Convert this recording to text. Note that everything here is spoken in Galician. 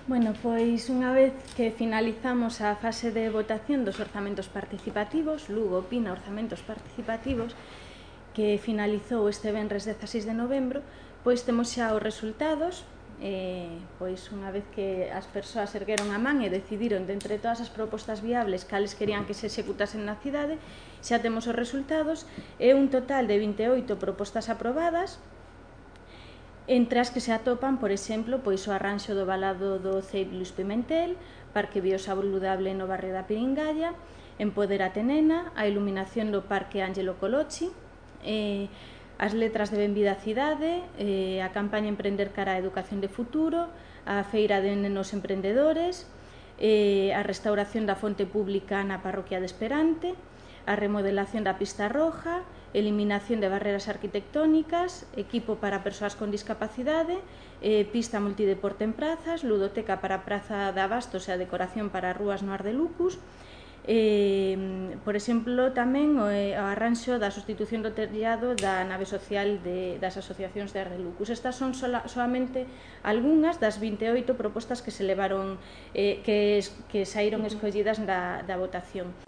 Bueno, pois unha vez que finalizamos a fase de votación dos orzamentos participativos, Lugo opina orzamentos participativos, que finalizou este venres 16 de novembro, pois temos xa os resultados. Pois unha vez que as persoas ergueron a man e decidiron de entre todas as propostas viables cales querían que se executasen na cidade, xa temos os resultados e un total de 28 propostas aprobadas, entre as que se atopan, por exemplo, pois o arranxo do valado do CEIP Luis Pimentel, Parque Biosaludable no barrio da Piringalla, Empoderate Nena, a iluminación do Parque Ángelo Colocci, as letras de Benvida á Cidade, a campaña Emprender cara á Educación de Futuro, a feira de nenos emprendedores, a restauración da fonte pública na parroquia de Esperante, a remodelación da pista roja, eliminación de barreras arquitectónicas, equipo para persoas con discapacidade, pista multideporte en prazas, ludoteca para a Praza de Abastos e a decoración para as rúas no Ar de Lucus, por exemplo, tamén o arranxo da sustitución do tellado da nave social das asociacións de Ar de Lucus. Estas son solamente algunhas das 28 propostas que se levaron, que saíron escollidas da votación.